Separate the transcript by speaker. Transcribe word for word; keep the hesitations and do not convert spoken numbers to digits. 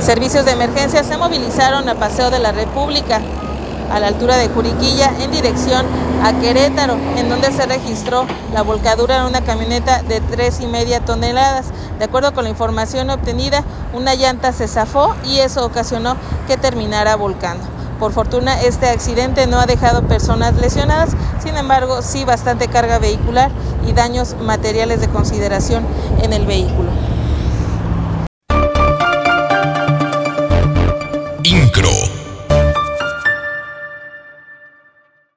Speaker 1: Servicios de emergencia se movilizaron a Paseo de la República, a la altura de Juriquilla, en dirección a Querétaro, en donde se registró la volcadura de una camioneta de tres y media toneladas. De acuerdo con la información obtenida, una llanta se zafó y eso ocasionó que terminara volcando. Por fortuna, este accidente no ha dejado personas lesionadas, sin embargo, sí bastante carga vehicular y daños materiales de consideración en el vehículo.